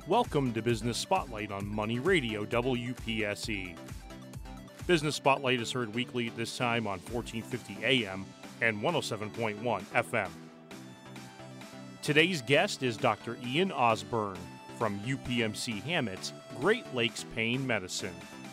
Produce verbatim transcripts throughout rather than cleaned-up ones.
Welcome to Business Spotlight on Money Radio, W P S E. Business Spotlight is heard weekly at this time on fourteen fifty A M and one oh seven point one F M. Today's guest is Doctor Ian Osborne from U P M C Hammett's Great Lakes Pain Medicine.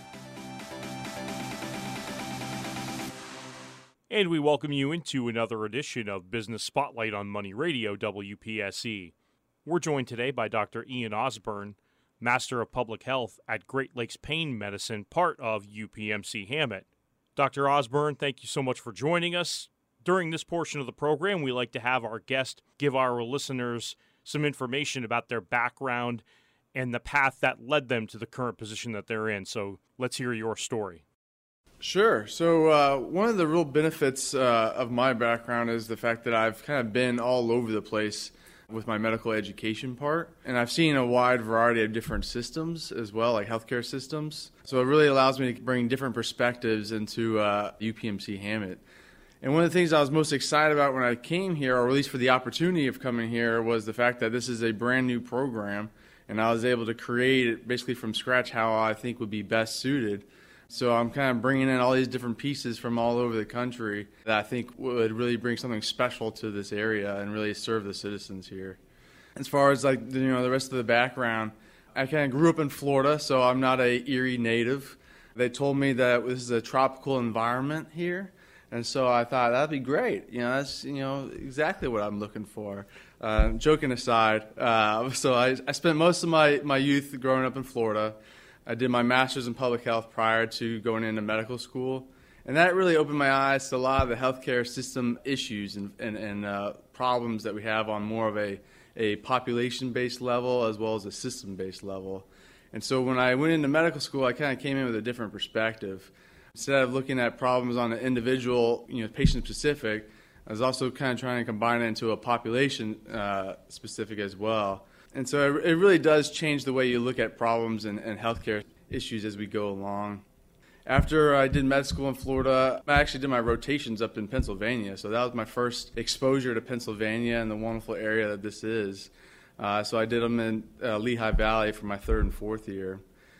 And we welcome you into another edition of Business Spotlight on Money Radio, W P S E. We're joined today by Doctor Ian Osborne, Master of Public Health at Great Lakes Pain Medicine, part of U P M C Hammett. Doctor Osborne, thank you so much for joining us. During this portion of the program, we like to have our guest give our listeners some information about their background and the path that led them to the current position that they're in. So let's hear your story. Sure. So uh, one of the real benefits uh, of my background is the fact that I've kind of been all over the place with my medical education part. And I've seen a wide variety of different systems as well, like healthcare systems. So it really allows me to bring different perspectives into uh, U P M C Hammett. And one of the things I was most excited about when I came here, or at least for the opportunity of coming here, was the fact that this is a brand new program. And I was able to create it basically from scratch how I think would be best suited. So I'm kind of bringing in all these different pieces from all over the country that I think would really bring something special to this area and really serve the citizens here. As far as like you know the rest of the background, I kind of grew up in Florida, so I'm not a Erie native. They told me that this is a tropical environment here, and so I thought that'd be great. You know, that's you know exactly what I'm looking for. Uh, joking aside, uh, so I, I spent most of my, my youth growing up in Florida. I did my master's in public health prior to going into medical school, and that really opened my eyes to a lot of the healthcare system issues and, and, and uh, problems that we have on more of a, a population-based level as well as a system-based level. And so when I went into medical school, I kind of came in with a different perspective. Instead of looking at problems on an individual, you know, patient-specific, I was also kind of trying to combine it into a population-specific uh, as well. And so it really does change the way you look at problems and, and healthcare issues as we go along. After I did med school in Florida, I actually did my rotations up in Pennsylvania. So that was my first exposure to Pennsylvania and the wonderful area that this is. Uh, so I did them in uh, Lehigh Valley for my third and fourth year.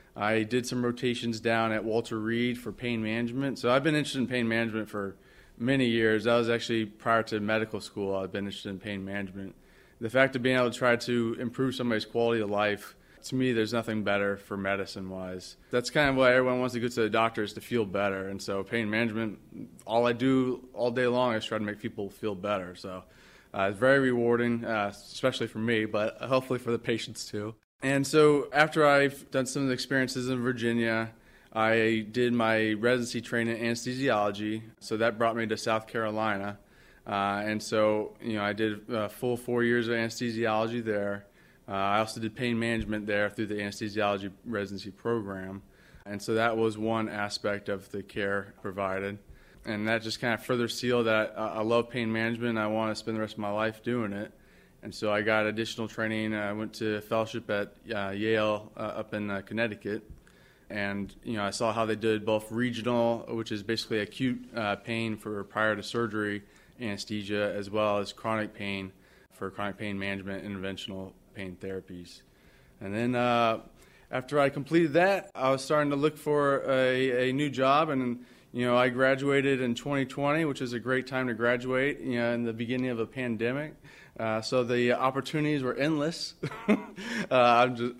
I did some rotations down at Walter Reed for pain management. So I've been interested in pain management for many years. That was actually prior to medical school. I've been interested in pain management. The fact of being able to try to improve somebody's quality of life, to me, there's nothing better for medicine-wise. That's kind of why everyone wants to go to the doctor, is to feel better. And so pain management, all I do all day long is try to make people feel better. So uh, it's very rewarding, uh, especially for me, but hopefully for the patients too. And so after I've done some of the experiences in Virginia, I did my residency training in anesthesiology. So that brought me to South Carolina. Uh, and so, you know, I did a full four years of anesthesiology there. Uh, I also did pain management there through the anesthesiology residency program. And so that was one aspect of the care provided. And that just kind of further sealed that uh, I love pain management and I want to spend the rest of my life doing it. And so I got additional training. I went to fellowship at uh, Yale uh, up in uh, Connecticut. And, you know, I saw how they did both regional, which is basically acute uh, pain for prior to surgery, anesthesia, as well as chronic pain for chronic pain management, interventional pain therapies. And then uh, after I completed that, I was starting to look for a, a new job. And, you know, I graduated in twenty twenty, which is a great time to graduate, you know, in the beginning of a pandemic. Uh, so the opportunities were endless. uh, I'm just,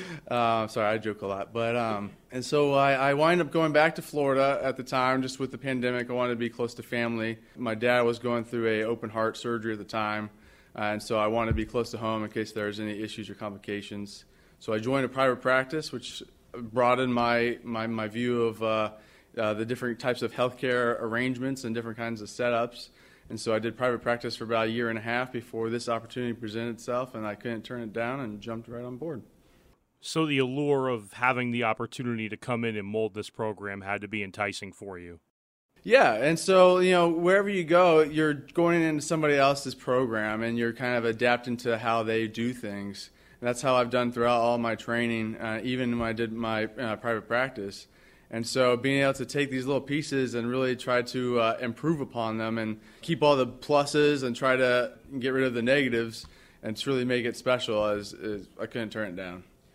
uh, sorry, I joke a lot. But um, and so I, I wind up going back to Florida at the time, just with the pandemic. I wanted to be close to family. My dad was going through a open heart surgery at the time, uh, and so I wanted to be close to home in case there was any issues or complications. So I joined a private practice, which broadened my my, my view of uh, uh, the different types of healthcare arrangements and different kinds of setups. And so I did private practice for about a year and a half before this opportunity presented itself, and I couldn't turn it down and jumped right on board. So the allure of having the opportunity to come in and mold this program had to be enticing for you. Yeah, and so, you know, wherever you go, you're going into somebody else's program, and you're kind of adapting to how they do things. And that's how I've done throughout all my training, uh, even when I did my uh, private practice. And so being able to take these little pieces and really try to uh, improve upon them and keep all the pluses and try to get rid of the negatives and to really make it special, is, is I couldn't turn it down.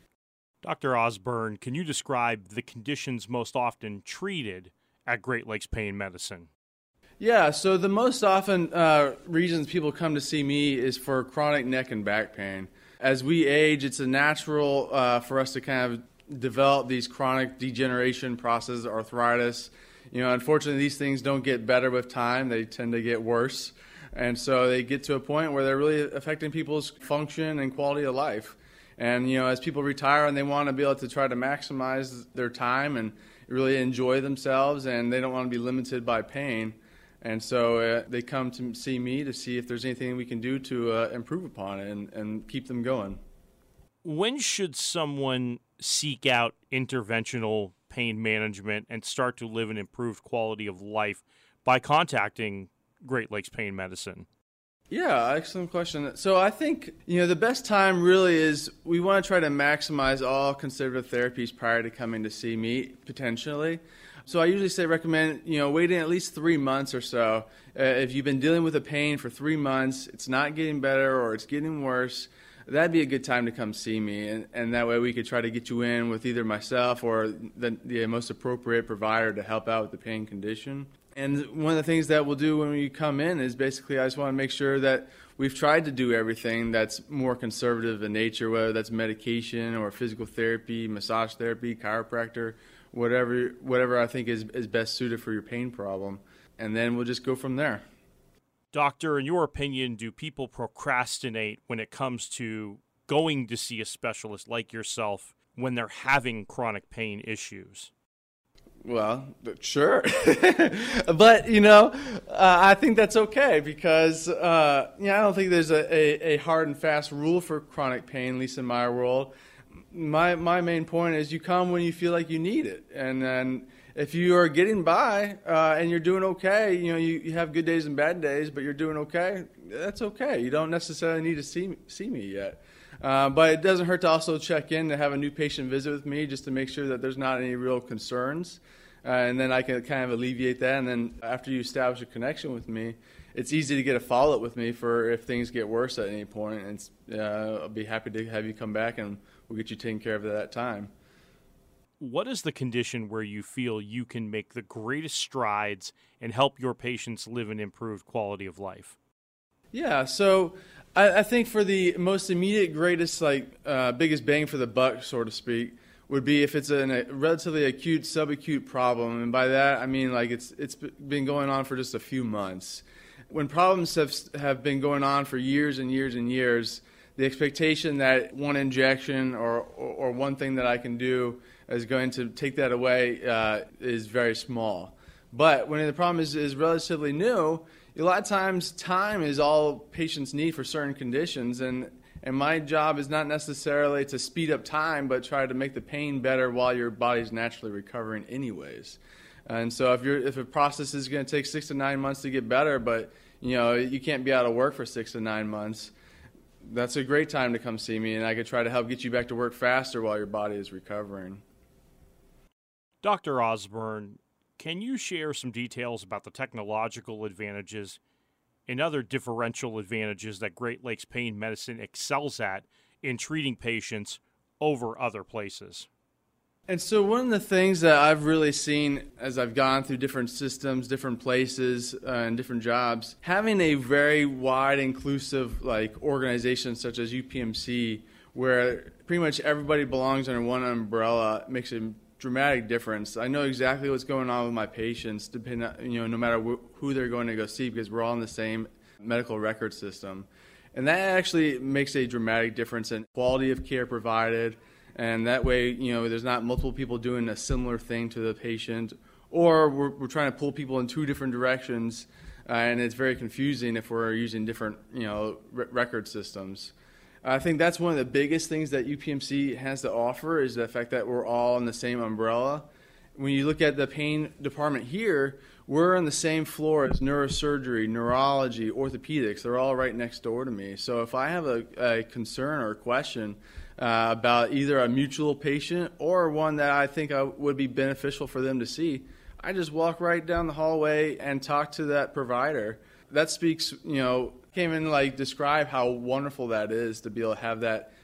Doctor Osborne, can you describe the conditions most often treated at Great Lakes Pain Medicine? Yeah, so the most often uh, reasons people come to see me is for chronic neck and back pain. As we age, it's a natural uh, for us to kind of develop these chronic degeneration processes, arthritis. You know, unfortunately, these things don't get better with time. They tend to get worse. And so they get to a point where they're really affecting people's function and quality of life. And, you know, as people retire and they want to be able to try to maximize their time and really enjoy themselves, and they don't want to be limited by pain. And so uh, they come to see me to see if there's anything we can do to uh, improve upon it and, and keep them going. When should someone seek out interventional pain management and start to live an improved quality of life by contacting Great Lakes Pain Medicine? Yeah, excellent question. So I think, you know, the best time really is we want to try to maximize all conservative therapies prior to coming to see me, potentially. So I usually say recommend, you know, waiting at least three months or so. Uh, if you've been dealing with a pain for three months, it's not getting better or it's getting worse, that'd be a good time to come see me. And, and that way we could try to get you in with either myself or the, the most appropriate provider to help out with the pain condition. And one of the things that we'll do when we come in is basically I just want to make sure that we've tried to do everything that's more conservative in nature, whether that's medication or physical therapy, massage therapy, chiropractor, whatever whatever I think is, is best suited for your pain problem. And then we'll just go from there. Doctor, in your opinion, do people procrastinate when it comes to going to see a specialist like yourself when they're having chronic pain issues? Well, sure. But, you know, uh, I think that's okay because, uh, you know, I don't think there's a, a, a hard and fast rule for chronic pain, at least in my world. My my main point is you come when you feel like you need it. And then if you are getting by uh, and you're doing okay, you know, you, you have good days and bad days, but you're doing okay, that's okay. You don't necessarily need to see me, see me yet. Uh, but it doesn't hurt to also check in to have a new patient visit with me just to make sure that there's not any real concerns. Uh, and then I can kind of alleviate that. And then after you establish a connection with me, it's easy to get a follow-up with me for if things get worse at any point. And uh, I'll be happy to have you come back and we'll get you taken care of at that time. What is the condition where you feel you can make the greatest strides and help your patients live an improved quality of life? Yeah, so I, I think for the most immediate, greatest, like uh, biggest bang for the buck, so to speak, would be if it's an, a relatively acute, subacute problem, and by that I mean like it's it's been going on for just a few months. When problems have have been going on for years and years and years, the expectation that one injection or or, or one thing that I can do is going to take that away uh, is very small. But when the problem is, is relatively new, a lot of times time is all patients need for certain conditions, and, and my job is not necessarily to speed up time, but try to make the pain better while your body's naturally recovering anyways. And so if you're if a process is going to take six to nine months to get better, but you know you can't be out of work for six to nine months, that's a great time to come see me, and I could try to help get you back to work faster while your body is recovering. Doctor Osborne, can you share some details about the technological advantages and other differential advantages that Great Lakes Pain Medicine excels at in treating patients over other places? And so one of the things that I've really seen as I've gone through different systems, different places, uh, and different jobs, having a very wide, inclusive like organization such as U P M C, where pretty much everybody belongs under one umbrella, makes a dramatic difference. I know exactly what's going on with my patients, depending, you know, no matter wh- who they're going to go see, because we're all in the same medical record system, and that actually makes a dramatic difference in quality of care provided. And that way, you know, there's not multiple people doing a similar thing to the patient, or we're, we're trying to pull people in two different directions, uh, and it's very confusing if we're using different, you know, r- record systems. I think that's one of the biggest things that U P M C has to offer is the fact that we're all in the same umbrella. When you look at the pain department here, we're on the same floor as neurosurgery, neurology, orthopedics. They're all right next door to me. So if I have a, a concern or a question uh, about either a mutual patient or one that I think I would be beneficial for them to see, I just walk right down the hallway and talk to that provider. That speaks, you know, can't even like describe how wonderful that is to be able to have that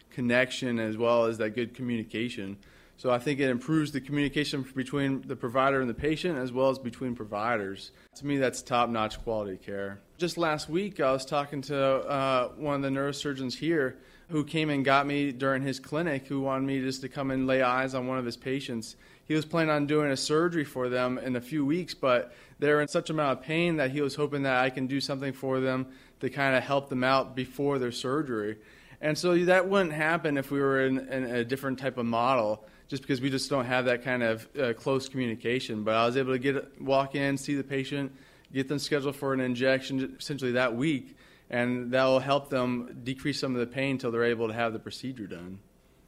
connection as well as that good communication. So I think it improves the communication between the provider and the patient as well as between providers. To me, that's top-notch quality care. Just last week, I was talking to uh, one of the neurosurgeons here who came and got me during his clinic, who wanted me just to come and lay eyes on one of his patients. He was planning on doing a surgery for them in a few weeks, but they're in such amount of pain that he was hoping that I can do something for them to kind of help them out before their surgery. And so that wouldn't happen if we were in, in a different type of model, just because we just don't have that kind of uh, close communication. But I was able to get walk in, see the patient, get them scheduled for an injection essentially that week, and that will help them decrease some of the pain until they're able to have the procedure done.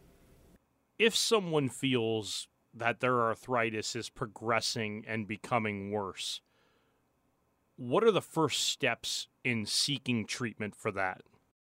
If someone feels that their arthritis is progressing and becoming worse, what are the first steps in seeking treatment for that?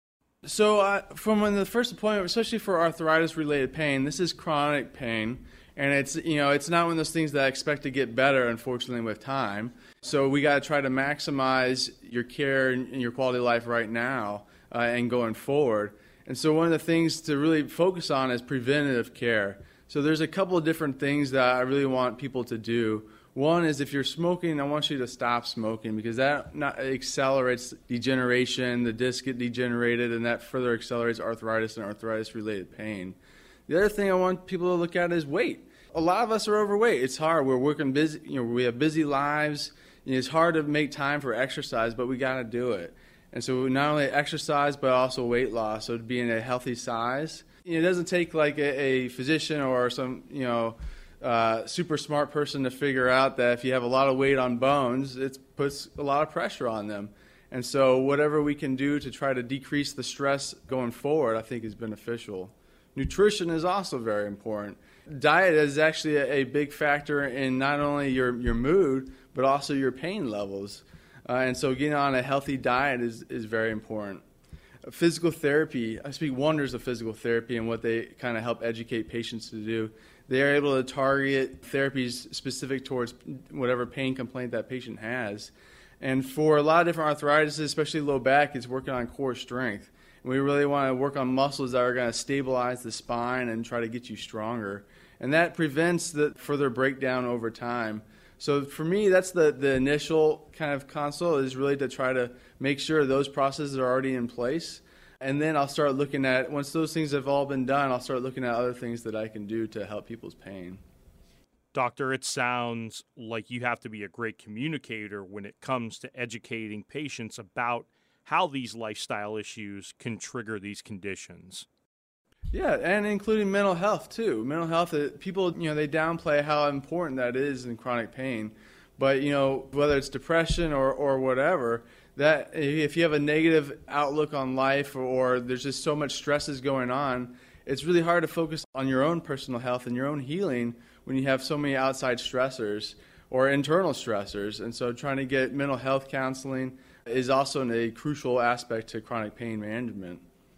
So uh, from when the first appointment, especially for arthritis-related pain, this is chronic pain, and it's you know it's not one of those things that I expect to get better, unfortunately, with time. So we got to try to maximize your care and your quality of life right now uh, and going forward. And so one of the things to really focus on is preventative care. So there's a couple of different things that I really want people to do. One is if you're smoking, I want you to stop smoking because that not accelerates degeneration, the discs get degenerated, and that further accelerates arthritis and arthritis-related pain. The other thing I want people to look at is weight. A lot of us are overweight. It's hard. We're working busy. You know, we have busy lives. You know, it's hard to make time for exercise, but we got to do it. And so not only exercise, but also weight loss. So to be in a healthy size. You know, it doesn't take like a, a physician or some, you know, Uh, super smart person to figure out that if you have a lot of weight on bones, it puts a lot of pressure on them. And so whatever we can do to try to decrease the stress going forward, I think is beneficial. Nutrition is also very important. Diet is actually a, a big factor in not only your, your mood, but also your pain levels. Uh, and so getting on a healthy diet is, is very important. Physical therapy, I speak wonders of physical therapy and what they kind of help educate patients to do. They are able to target therapies specific towards whatever pain complaint that patient has. And for a lot of different arthritis, especially low back, it's working on core strength. And we really want to work on muscles that are going to stabilize the spine and try to get you stronger. And that prevents the further breakdown over time. So for me, that's the, the initial kind of consult is really to try to make sure those processes are already in place. And then I'll start looking at, once those things have all been done, I'll start looking at other things that I can do to help people's pain. Doctor, it sounds like you have to be a great communicator when it comes to educating patients about how these lifestyle issues can trigger these conditions. Yeah, and including mental health, too. Mental health, people, you know, they downplay how important that is in chronic pain. But, you know, whether it's depression or, or whatever, that if you have a negative outlook on life or there's just so much stresses going on, it's really hard to focus on your own personal health and your own healing when you have so many outside stressors or internal stressors. And so trying to get mental health counseling is also a crucial aspect to chronic pain management.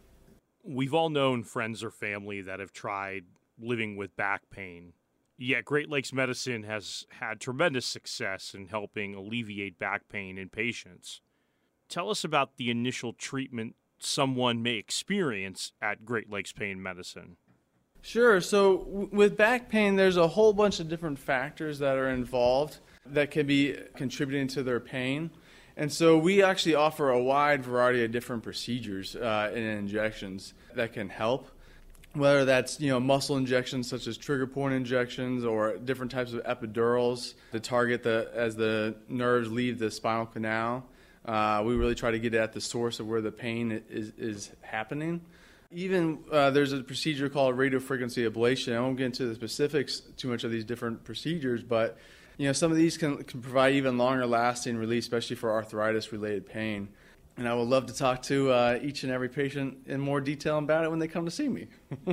We've all known friends or family that have tried living with back pain. Yet Great Lakes Medicine has had tremendous success in helping alleviate back pain in patients. Tell us about the initial treatment someone may experience at Great Lakes Pain Medicine. Sure. So w- with back pain, there's a whole bunch of different factors that are involved that can be contributing to their pain. And so we actually offer a wide variety of different procedures uh, and injections that can help, whether that's, you know, muscle injections such as trigger point injections or different types of epidurals to target the as the nerves leave the spinal canal. Uh, we really try to get at the source of where the pain is, is happening. Even uh, there's a procedure called radiofrequency ablation. I won't get into the specifics too much of these different procedures, but you know, some of these can, can provide even longer lasting relief, especially for arthritis-related pain. And I would love to talk to uh, each and every patient in more detail about it when they come to see me.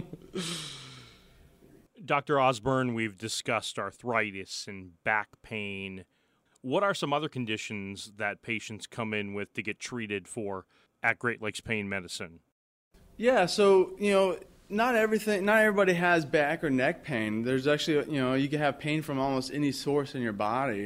Doctor Osborne, we've discussed arthritis and back pain. What are some other conditions that patients come in with to get treated for at Great Lakes Pain Medicine? Yeah, so, you know, not everything, not everybody has back or neck pain. There's actually, you know, you can have pain from almost any source in your body.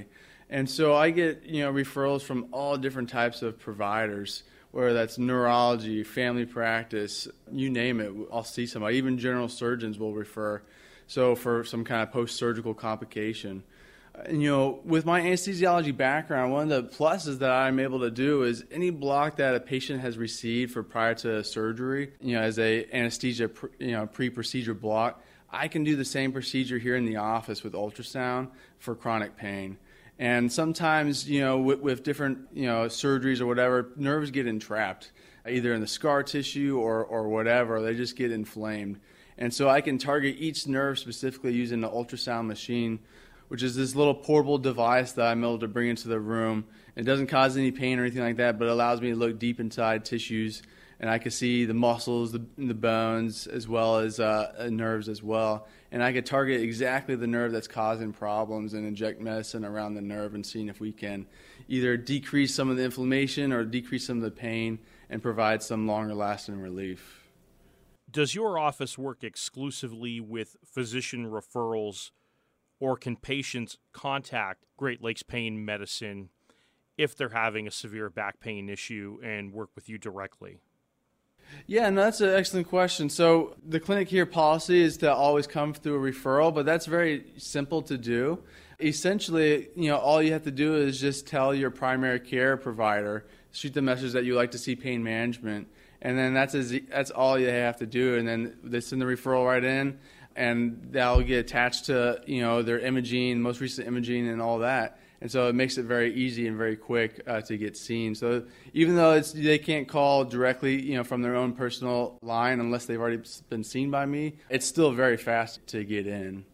And so I get, you know, referrals from all different types of providers, whether that's neurology, family practice, you name it. I'll see somebody. Even general surgeons will refer. So for some kind of post-surgical complication. And, you know, with my anesthesiology background, one of the pluses that I'm able to do is any block that a patient has received for prior to surgery, you know, as a anesthesia, you know, pre-procedure block, I can do the same procedure here in the office with ultrasound for chronic pain. And sometimes, you know, with, with different, you know, surgeries or whatever, nerves get entrapped, either in the scar tissue or, or whatever. They just get inflamed. And so I can target each nerve specifically using the ultrasound machine, which is this little portable device that I'm able to bring into the room. It doesn't cause any pain or anything like that, but it allows me to look deep inside tissues, and I can see the muscles, the, the bones, as well as uh, nerves as well. And I can target exactly the nerve that's causing problems and inject medicine around the nerve and seeing if we can either decrease some of the inflammation or decrease some of the pain and provide some longer-lasting relief. Does your office work exclusively with physician referrals, or can patients contact Great Lakes Pain Medicine if they're having a severe back pain issue and work with you directly? Yeah, no, that's an excellent question. So the clinic here policy is to always come through a referral, but that's very simple to do. Essentially, you know, all you have to do is just tell your primary care provider, shoot the message that you like to see pain management, and then that's as, that's all you have to do. And then they send the referral right in, and that'll get attached to, you know, their imaging, most recent imaging, and all that. And so it makes it very easy and very quick uh, to get seen. So even though it's, they can't call directly, you know, from their own personal line unless they've already been seen by me, it's still very fast to get in.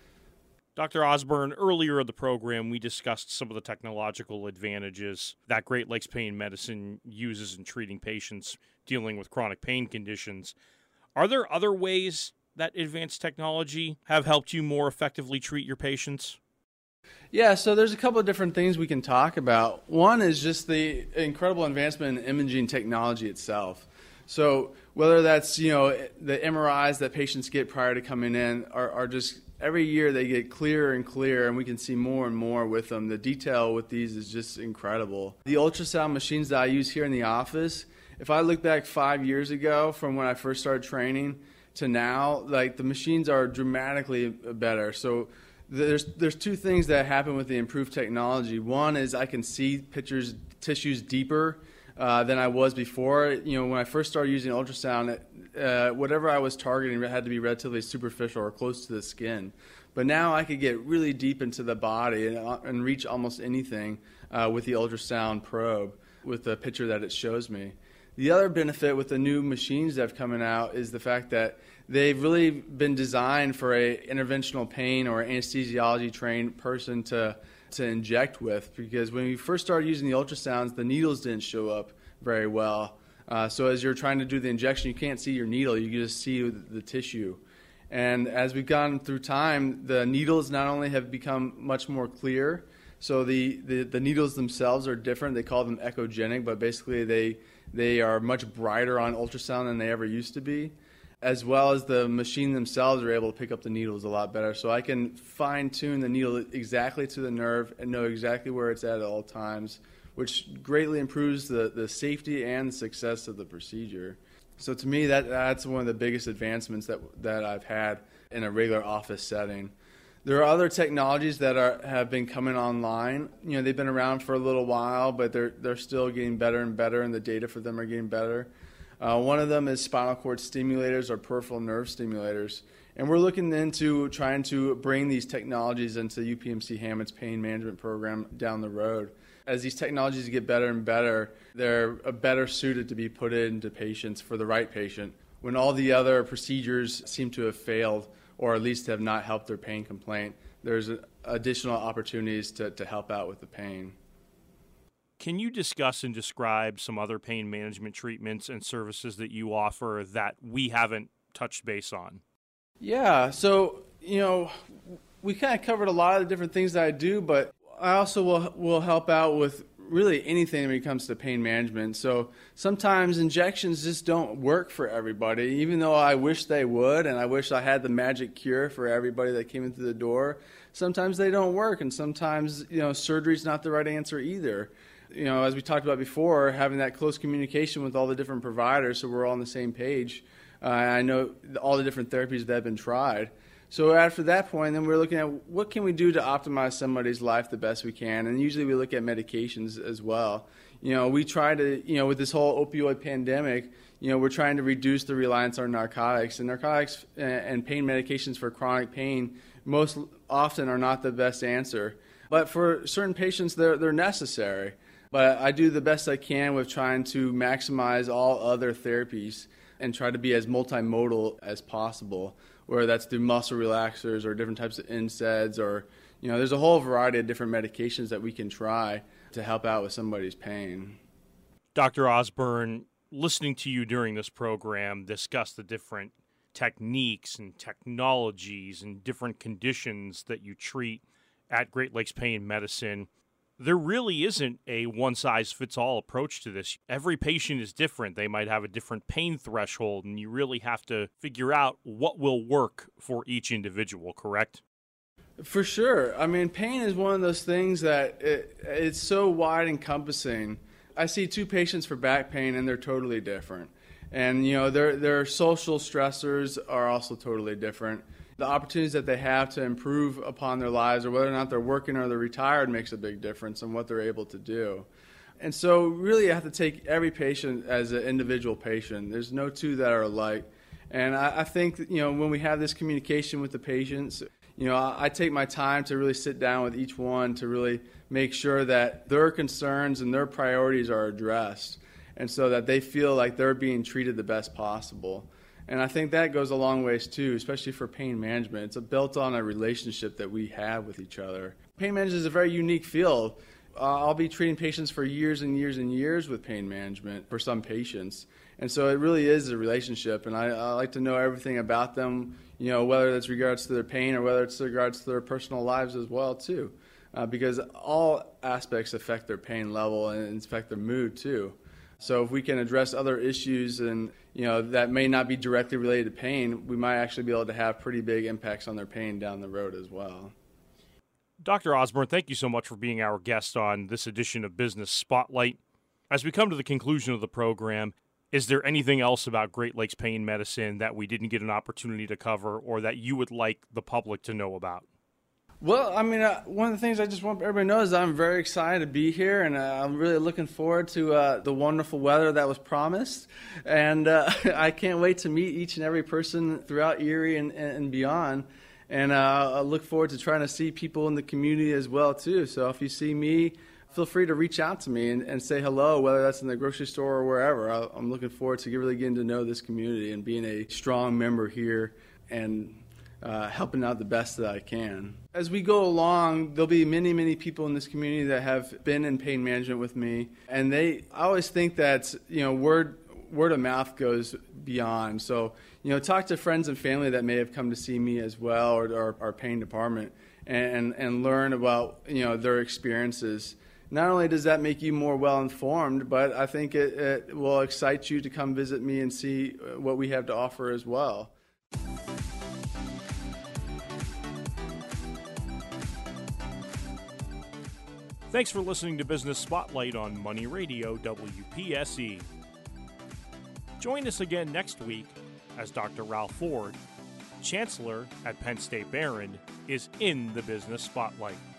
Doctor Osborne, earlier in the program, we discussed some of the technological advantages that Great Lakes Pain Medicine uses in treating patients dealing with chronic pain conditions. Are there other ways that advanced technology have helped you more effectively treat your patients? Yeah, so there's a couple of different things we can talk about. One is just the incredible advancement in imaging technology itself. So whether that's, you know, the M R Is that patients get prior to coming in are, are just every year they get clearer and clearer, and we can see more and more with them. The detail with these is just incredible. The ultrasound machines that I use here in the office, if I look back five years ago from when I first started training to now, like the machines are dramatically better. So there's there's two things that happen with the improved technology. One is I can see pictures, tissues deeper uh, than I was before. You know, when I first started using ultrasound, uh, whatever I was targeting had to be relatively superficial or close to the skin. But now I could get really deep into the body and, uh, and reach almost anything uh, with the ultrasound probe, with the picture that it shows me. The other benefit with the new machines that have coming out is the fact that they've really been designed for a interventional pain or anesthesiology trained person to to inject with, because when we first started using the ultrasounds, the needles didn't show up very well. Uh, so as you're trying to do the injection, you can't see your needle, you can just see the, the tissue. And as we've gone through time, the needles not only have become much more clear, so the, the, the needles themselves are different. They call them echogenic, but basically they they are much brighter on ultrasound than they ever used to be, as well as the machine themselves are able to pick up the needles a lot better. So I can fine-tune the needle exactly to the nerve and know exactly where it's at at all times, which greatly improves the, the safety and the success of the procedure. So to me, that that's one of the biggest advancements that that I've had in a regular office setting. There are other technologies that are have been coming online. You know, they've been around for a little while, but they're they're still getting better and better, and the data for them are getting better. Uh, one of them is spinal cord stimulators or peripheral nerve stimulators. And we're looking into trying to bring these technologies into U P M C Hammond's pain management program down the road. As these technologies get better and better, they're better suited to be put into patients for the right patient when all the other procedures seem to have failed or at least have not helped their pain complaint. There's additional opportunities to, to help out with the pain. Can you discuss and describe some other pain management treatments and services that you offer that we haven't touched base on? Yeah, so, you know, we kind of covered a lot of the different things that I do, but I also will will help out with really anything when it comes to pain management. So sometimes injections just don't work for everybody, even though I wish they would, and I wish I had the magic cure for everybody that came in through the door. Sometimes they don't work, and sometimes, you know, surgery's not the right answer either. You know, as we talked about before, having that close communication with all the different providers so we're all on the same page. Uh, I know all the different therapies that have been tried. So after that point, then we're looking at what can we do to optimize somebody's life the best we can, and usually we look at medications as well. You know, we try to, you know, with this whole opioid pandemic, you know, we're trying to reduce the reliance on narcotics, and narcotics and pain medications for chronic pain most often are not the best answer. But for certain patients, they're, they're necessary. But I do the best I can with trying to maximize all other therapies and try to be as multimodal as possible, whether that's through muscle relaxers or different types of N SAIDs, or, you know, there's a whole variety of different medications that we can try to help out with somebody's pain. Doctor Osborn, listening to you during this program discuss the different techniques and technologies and different conditions that you treat at Great Lakes Pain Medicine, there really isn't a one-size-fits-all approach to this. Every patient is different. They might have a different pain threshold, and you really have to figure out what will work for each individual, correct? For sure. I mean, pain is one of those things that it, it's so wide-encompassing. I see two patients for back pain, and they're totally different. And, you know, their their social stressors are also totally different. The opportunities that they have to improve upon their lives, or whether or not they're working or they're retired, makes a big difference in what they're able to do. And so really you have to take every patient as an individual patient. There's no two that are alike. And I, I think, you know, when we have this communication with the patients, you know, I, I take my time to really sit down with each one to really make sure that their concerns and their priorities are addressed, and so that they feel like they're being treated the best possible. And I think that goes a long ways too, especially for pain management. It's built on a relationship that we have with each other. Pain management is a very unique field. Uh, I'll be treating patients for years and years and years with pain management for some patients. And so it really is a relationship, and I, I like to know everything about them, you know, whether that's regards to their pain or whether it's regards to their personal lives as well too, uh, because all aspects affect their pain level and affect their mood too. So if we can address other issues and, you know, that may not be directly related to pain, we might actually be able to have pretty big impacts on their pain down the road as well. Doctor Osborn, thank you so much for being our guest on this edition of Business Spotlight. As we come to the conclusion of the program, is there anything else about Great Lakes Pain Medicine that we didn't get an opportunity to cover or that you would like the public to know about? Well, I mean, uh, one of the things I just want everybody to know is I'm very excited to be here, and uh, I'm really looking forward to uh, the wonderful weather that was promised. And uh, I can't wait to meet each and every person throughout Erie and, and beyond. And uh, I look forward to trying to see people in the community as well, too. So if you see me, feel free to reach out to me and, and say hello, whether that's in the grocery store or wherever. I, I'm looking forward to really getting to know this community and being a strong member here and Uh, helping out the best that I can. As we go along, there'll be many, many people in this community that have been in pain management with me, and they I always think that, you know, word word of mouth goes beyond. So, you know, talk to friends and family that may have come to see me as well, or our, our pain department, and and learn about, you know, their experiences. Not only does that make you more well-informed, but I think it, it will excite you to come visit me and see what we have to offer as well. Thanks for listening to Business Spotlight on Money Radio W P S E. Join us again next week as Doctor Ralph Ford, Chancellor at Penn State Behrend, is in the Business Spotlight.